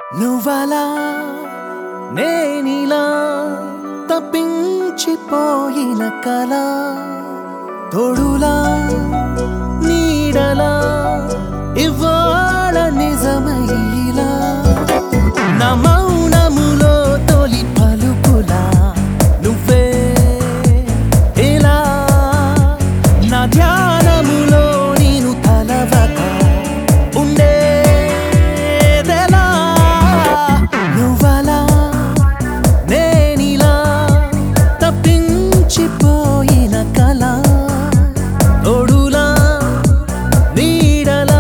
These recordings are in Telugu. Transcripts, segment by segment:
నువ్వలా నేనిలా తప్పించిపోయిన కల తోడులా నీడలా ఇవాళ నిజమైలా నా మౌనములో తొలి పలుకులా నువ్వే ఇలా నా ధ్యానములో నేను తలవక ఉండేదెలా నువ్వలా నేనిలా తప్పించిపోయిన కల తోడులా నీడలా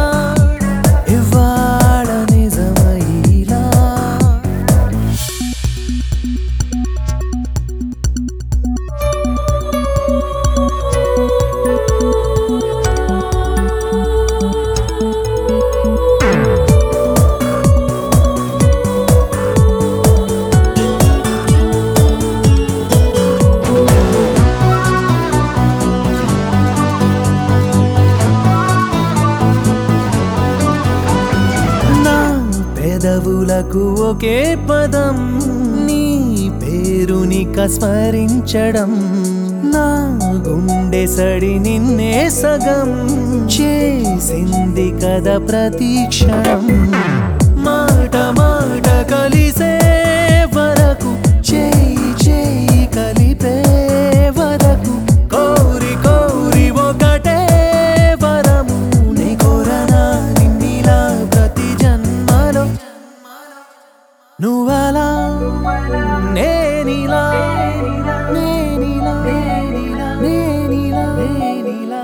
ఇవాళ నిజమైలా పెదవులకు ఒకే పదం నీ పేరునిక స్మరించడం నా గుండె సడి నిన్నే సగం చేసింది కదా ప్రతీక్షణం మాట మాట కలిసే వరకు చేయి చేయి కలిపే వరకు కోరి కోరి ఒకటే వరము నీ కోరనా నిన్నిలా ప్రతి జన్మలో నువ్వలా నేనిలా నేనిలా నేనిలా నేనిలా నేనిలా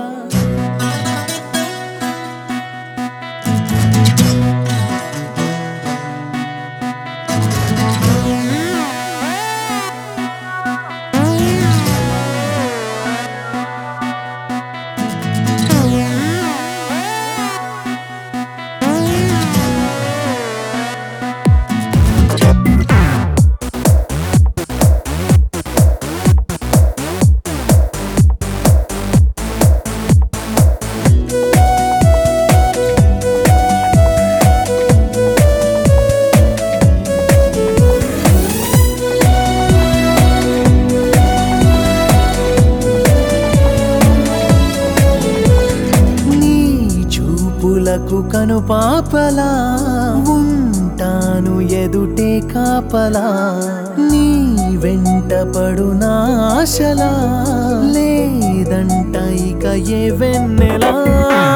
పూలకు కను పాపలా ఉంటాను ఎదుటే కాపలా నీ వెంట పడు నాశలా లేదంట ఇక ఏ వెన్నెలా